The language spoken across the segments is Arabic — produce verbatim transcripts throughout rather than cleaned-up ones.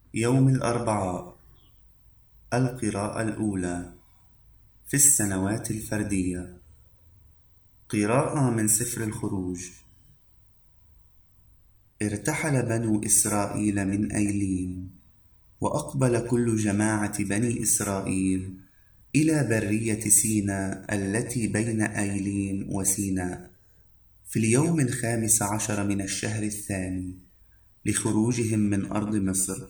يوم الأربعاء. القراءة الأولى في السنوات الفردية. قراءة من سفر الخروج. ارتحل بنو إسرائيل من أيليم، وأقبل كل جماعة بني إسرائيل إلى برية سيناء التي بين أيليم وسيناء في اليوم الخامس عشر من الشهر الثاني لخروجهم من أرض مصر.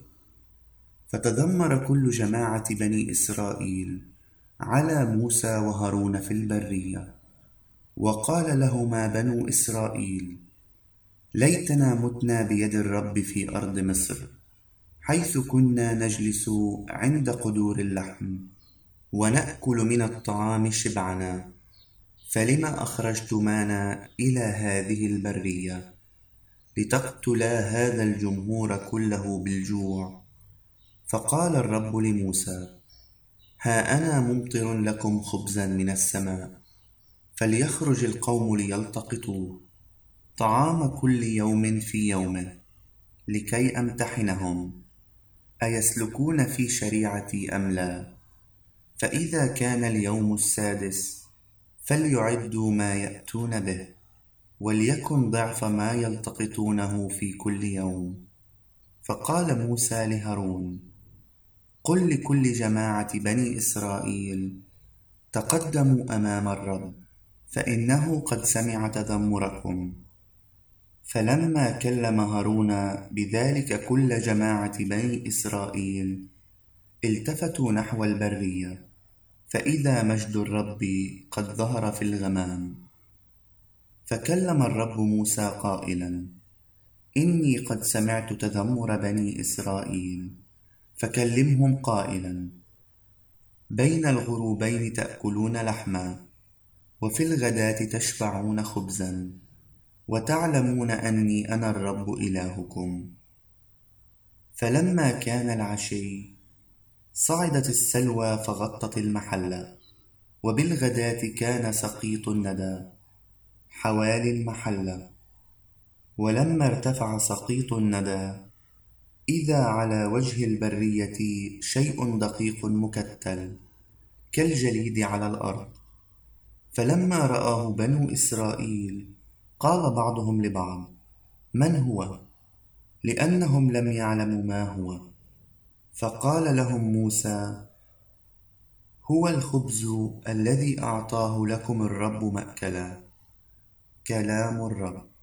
فتذمر كل جماعة بني إسرائيل على موسى وهارون في البرية، وقال لهما بنو إسرائيل: ليتنا متنا بيد الرب في أرض مصر، حيث كنا نجلس عند قدور اللحم ونأكل من الطعام شبعنا. فلما أخرجتمانا إلى هذه البرية لتقتلا هذا الجمهور كله بالجوع؟ فقال الرب لموسى: ها أنا ممطر لكم خبزا من السماء، فليخرج القوم ليلتقطوا طعام كل يوم في يومه، لكي أمتحنهم أيسلكون في شريعتي أم لا. فإذا كان اليوم السادس فليعدوا ما يأتون به، وليكن ضعف ما يلتقطونه في كل يوم. فقال موسى لهارون: قل لكل جماعة بني إسرائيل: تقدموا أمام الرب، فإنه قد سمع تذمركم. فلما كلم هارون بذلك كل جماعة بني إسرائيل التفتوا نحو البرية، فإذا مجد الرب قد ظهر في الغمام. فكلم الرب موسى قائلا: إني قد سمعت تذمر بني إسرائيل، فكلمهم قائلا: بين الغروبين تأكلون لحما، وفي الغداة تشبعون خبزا، وتعلمون أني أنا الرب إلهكم. فلما كان العشي صعدت السلوى فغطت المحلة، وبالغداة كان سقيط الندى حوالي المحلة. ولما ارتفع سقيط الندى إذا على وجه البرية شيء دقيق مكتل كالجليد على الأرض. فلما رآه بنو إسرائيل قال بعضهم لبعض: من هو؟ لأنهم لم يعلموا ما هو. فقال لهم موسى: هو الخبز الذي أعطاه لكم الرب مأكلا. كلام الرب.